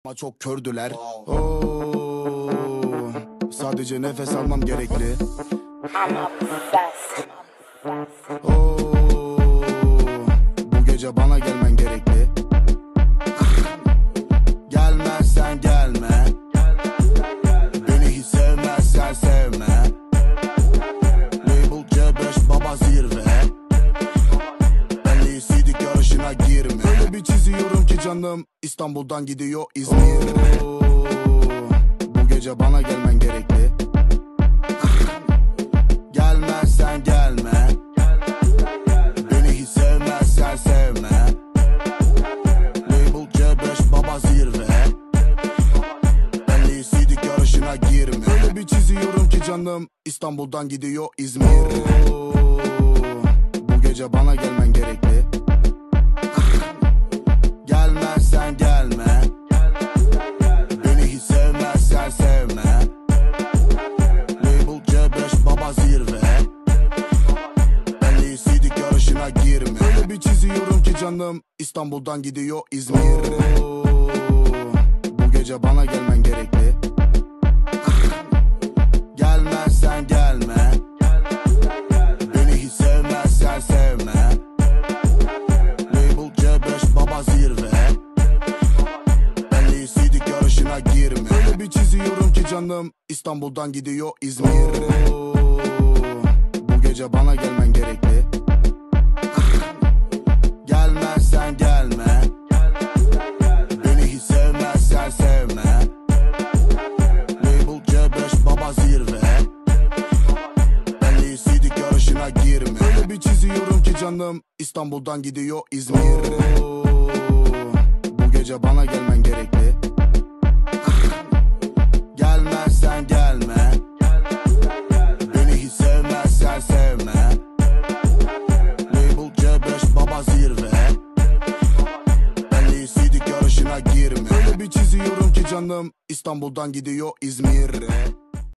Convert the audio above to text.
Ama çok kördüler. Oo, sadece nefes almam gerekli. Oo, bu gece bana gelmen gerekli. Gelmezsen gelme. Beni hiç sevmezsen sevme. Label C5 baba zirve. Benle CD'lik yarışına girme. Öyle bir çiziyorum ki canım İstanbul'dan gidiyor İzmir. Oo, bu gece bana gelmen gerekli. Gelmezsen gelme. Beni hiç sevmezsen sevme. Label C5 baba zirve. Benle CD'lik yarışına girme. Öyle bir çiziyorum ki canım İstanbul'dan gidiyor İzmir. Oo, bu gece bana gelmen gerekli. Gelmezsen gelme. Beni hiç sevmezsen sevme. Label C5 baba zirve. Benle CD'lik yarışına girme. Öyle bir çiziyorum ki canım İstanbul'dan gidiyor İzmir. Oo, bu gece bana gelmen gerekli. Gelmezsen gelme. Beni hiç sevmezsen sevme. Label C5 baba zirve. Benle CD'lik yarışına girme. Öyle bir çiziyorum ki canım İstanbul'dan gidiyor İzmir. Oo, bu gece bana gelmen gerekli. Gelmezsen gelme. Beni hiç sevmezsen sevme. Label C5 baba zirve. Benle CD'lik yarışına girme. Öyle bir çiziyorum ki canım İstanbul'dan gidiyor İzmir. Oo, bu gece bana gelmen gerekli. Gelmezsen gelme. Beni hiç sevmezsen sevme. Label C5 baba zirve. Benle CD'lik yarışına girme. Öyle bir çiziyorum ki canım İstanbul'dan gidiyor İzmir.